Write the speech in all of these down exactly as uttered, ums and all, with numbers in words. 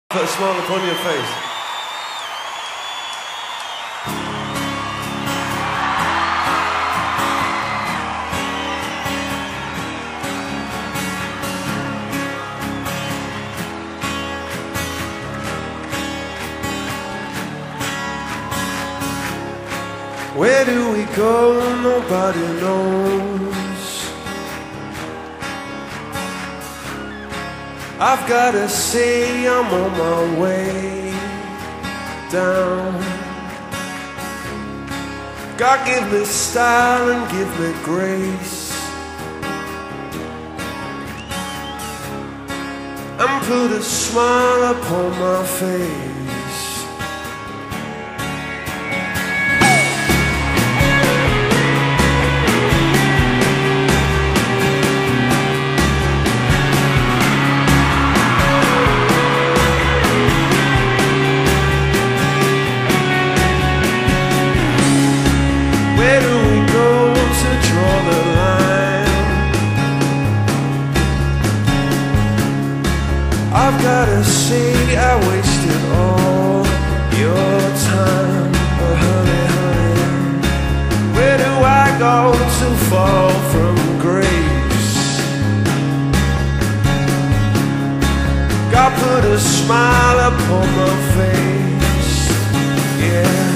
Put a smile upon your face. Where do we go? Nobody knows. I've gotta say I'm on my way down. God give me style and give me grace, and put a smile upon my face. Where do we go to draw the line? I've gotta say I wasted all your time, oh honey, honey. Where do I go to fall from grace? God put a smile upon my face, yeah.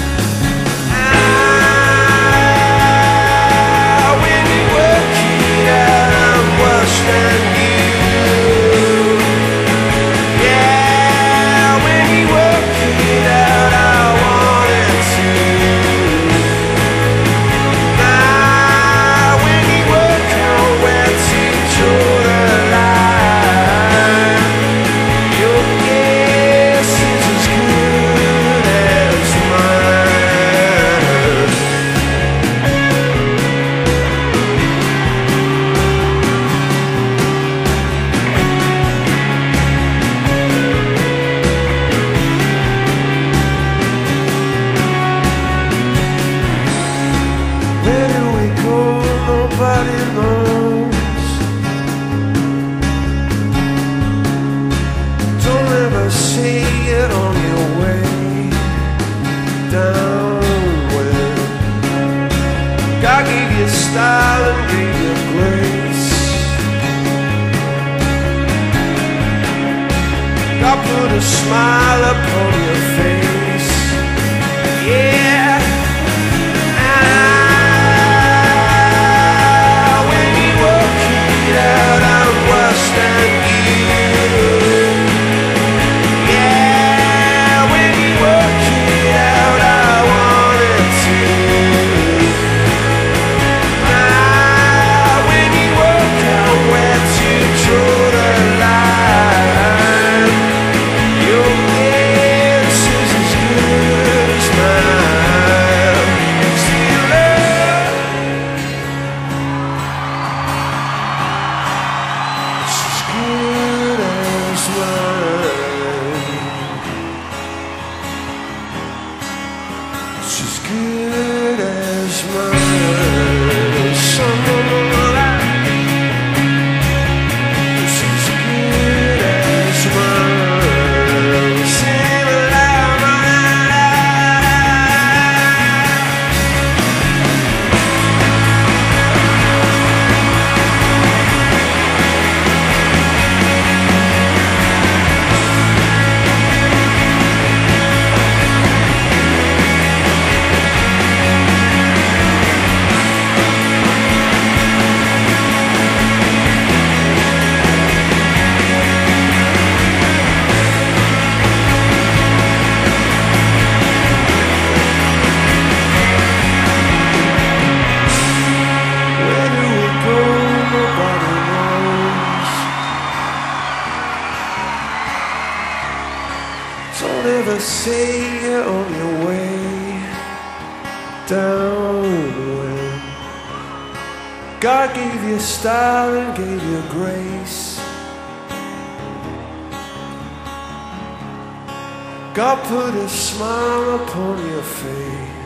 Nobody knows. Don't ever see it on your way down. When God gave you style and gave you grace, God put a smile upon your face, yeah. She's good as mine. Someone like, she's good as mine. Sing aloud, don't ever say you're on your way down. When God gave you style and gave you grace, God put a smile upon your face.